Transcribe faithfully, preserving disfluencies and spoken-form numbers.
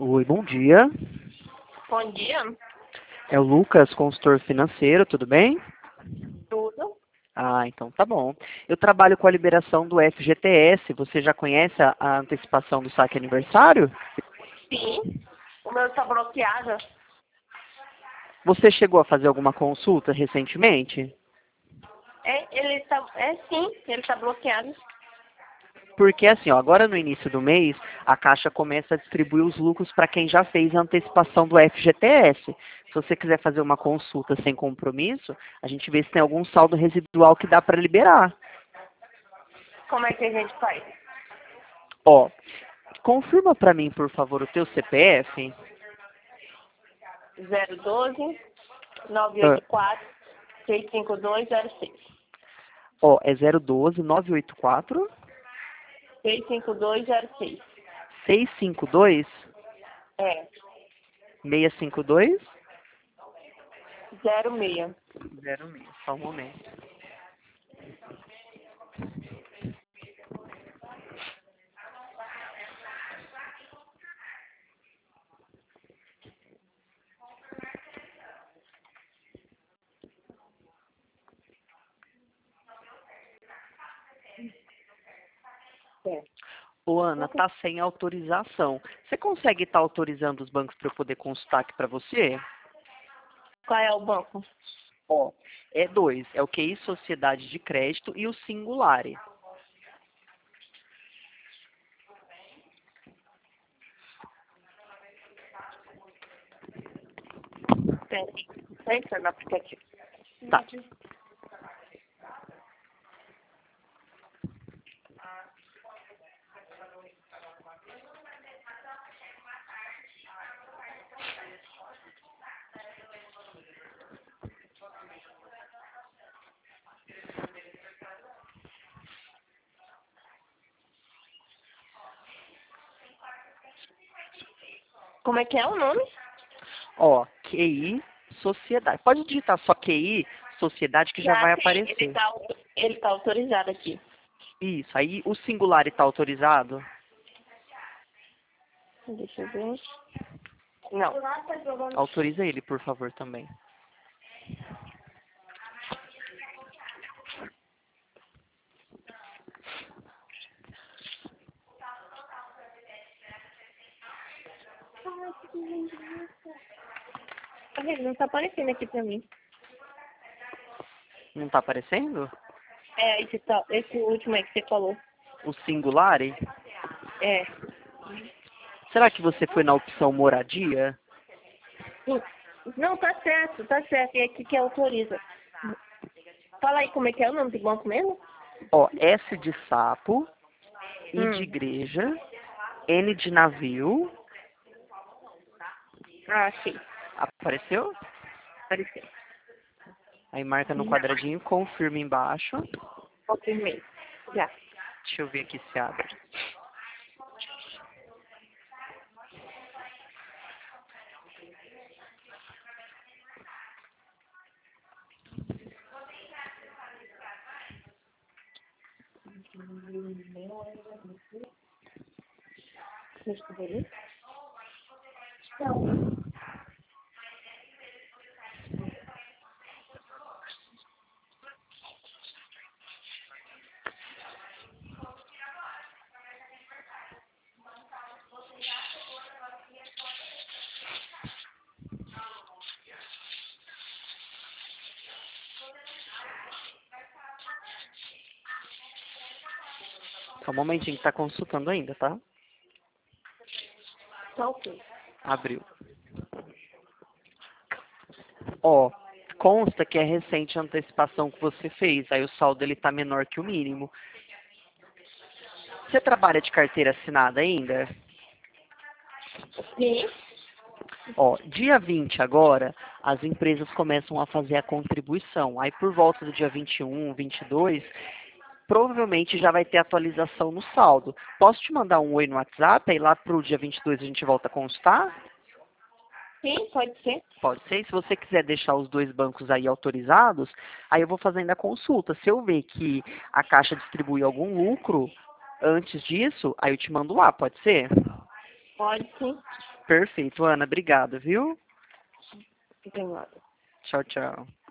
Oi, bom dia. Bom dia. É o Lucas, consultor financeiro, tudo bem? Tudo? Ah, então tá bom. Eu trabalho com a liberação do F G T S. Você já conhece a, a antecipação do saque aniversário? Sim. O meu está bloqueado. Você chegou a fazer alguma consulta recentemente? É, ele está. É sim, ele está bloqueado. Porque assim, ó, agora no início do mês, a Caixa começa a distribuir os lucros para quem já fez a antecipação do F G T S. Se você quiser fazer uma consulta sem compromisso, a gente vê se tem algum saldo residual que dá para liberar. Como é que a gente faz? Ó, confirma para mim, por favor, o teu C P F. zero doze, nove Ah, oito quatro, seis cinco dois zero seis. ó, é zero doze, nove oito quatro, seis cinco dois zero seis. seis cinco dois, É. seis cinco dois, zero seis. zero seis. Só um momento. É. Ô, Ana, tá sem autorização. Você consegue estar autorizando os bancos para eu poder consultar aqui para você? Qual é o banco? Ó, é dois. É o Q I Sociedade de Crédito e o Singulare. Peraí. Entra no aplicativo. Tá. Como é que é o nome? Ó, Q I Sociedade. Pode digitar só Q I Sociedade que já vai Já sim, ele aparecer. está ele tá autorizado aqui. Isso. Aí o Singulare está autorizado? Deixa eu ver. Não. Autoriza ele, por favor, também. Ele não está aparecendo aqui pra mim. Não está aparecendo? É, esse, tal, esse último aí que você falou. O Singulare? É. Será que você foi na opção moradia? Não, tá certo, tá certo. É aqui que autoriza. Fala aí como é que é o nome do banco mesmo? Ó, S de sapo, I de Hum. igreja, N de navio. Ah, achei. Apareceu? Apareceu. Aí marca no Não, quadradinho, confirma embaixo. confirmei. Já. Deixa eu ver aqui se abre. Deixa eu ver. Só um momentinho que tá consultando ainda, tá? Tá ok. Abriu. Ó, consta que é recente a antecipação que você fez. Aí o saldo ele tá menor que o mínimo. Você trabalha de carteira assinada ainda? Sim. Ó, dia vinte agora, as empresas começam a fazer a contribuição. Aí por volta do dia vinte e um, vinte e dois, provavelmente já vai ter atualização no saldo. Posso te mandar um oi no WhatsApp? Aí lá pro dia vinte e dois a gente volta a consultar? Sim, pode ser. Pode ser. E se você quiser deixar os dois bancos aí autorizados, aí eu vou fazendo a consulta. Se eu ver que a Caixa distribui algum lucro antes disso, aí eu te mando lá, pode ser? Pode sim. Perfeito, Ana. Obrigado, viu? Não tem nada. Tchau, tchau.